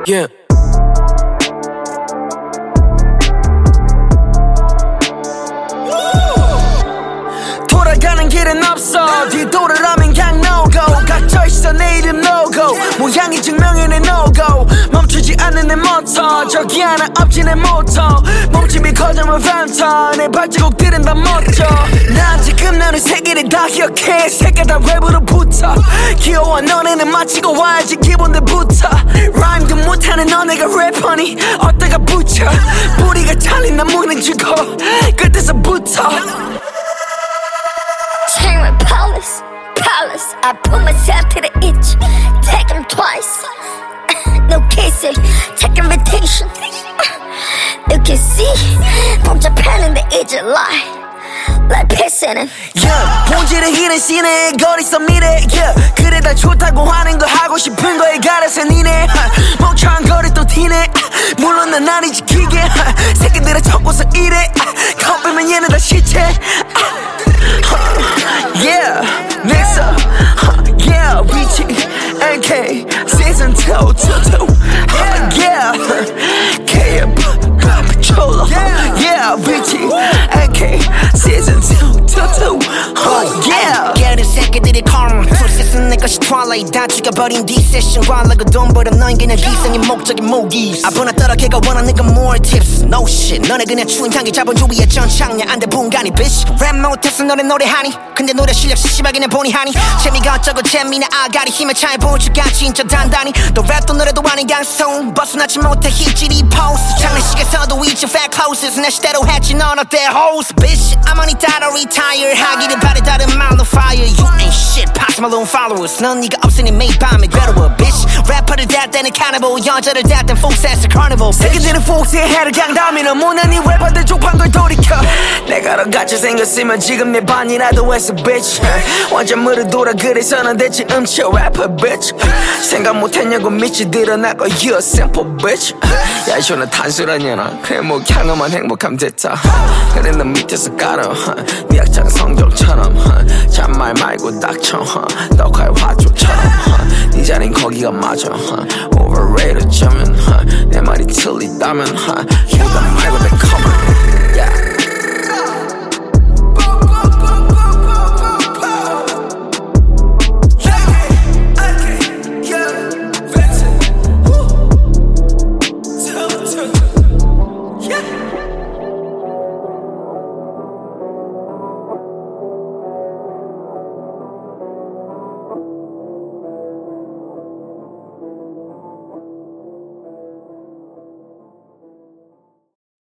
Yeah. 돌아가는 길은 없어 뒤돌아라면 그냥 no-go 갇혀있어 내 이름 no-go 모양이 증명해 내 no-go 멈추지 않는 내 모터 저기 하나 없지 내 모터 몸집이 커져만 팬터 내 발자국들은 다 멋져 난 지금 너는 세계를 다 기억해 색깔 다 랩으로 붙어 귀여워 너네는 마치고 와야지 기본들부터 라임도 못하는 너네가 래퍼니 어디가 붙여 뿌리가 잘린 나무는 죽어 끝에서 붙어 Chain my palace, palace. I put myself to the itch. Take him twice. No kissing, take invitation. You can see, from Japan in the edge of lie. Like pissing him. Yeah, 본질은 희는 씨네 거리서 미래. Yeah, 그래 다 좋다고 하는 거 하고 싶은 거에 갈아서 니네. 멍청한 거리 또 티네. 물론 난 나를 지키게. 새끼들은 척고서 이래. 겁이면 얘는 다 시체. Yeah, next up, yeah, 위치 NK season 2, yeah, KF Patrol, yeah, 위치 NK season 2, yeah. 게으른 새끼들이 karma 프로세스는 내 것이 twilight 다 죽여버린 디세션 관라고 돈 벌어 넌 그냥 기생의 목적인 모기스 아부나 떨어 걔가 원하는 건 more tips no shit 너네 그냥 추운 향기 자본주의의 전창량 안돼 분간이 bitch 랩 못해서 너네 노래하니 근데 노래 실력 시시하게 내 보니 하니 재미가 어쩌고 재미나 아가리 힘을 차에 보여줄까 진짜 단단히 너 랩도 노래도 아닌 양손 벗어나지 못해 힙질이 포스 장례식에서도 eat your fat clothes 내 시대로 했지 넌 어때 host bitch I'm only 따라 retire 하기를 바래 다른 말로 fire you ain't shit pass my lone followers 넌 네가 없으니 매일 밤에 괴로워 bitch 래퍼를 댈 때는 cannibal 여자를 댈 땐 folk sense carnival 새끼들은 폭스의 해를 강담이는 못난이 래퍼들 족판 걸 돌이켜 내가 더 같이 생겼으면 지금 내 반이라도 했어 bitch 완전 무릎 돌아 그래서 넌 대체 음치 래퍼 bitch 생각 못했냐고 미치 드러나고 you're a simple bitch 야 이쇼는 단순한 년아 그래 뭐 향하면 행복함 됐다 그래 넌 밑에서 깔아 네 학창 성적처럼 잔말 말고 닥쳐 떡할 화초처럼 네 자린 거기가 맞아 overrated 점은 내 말이 틀리다면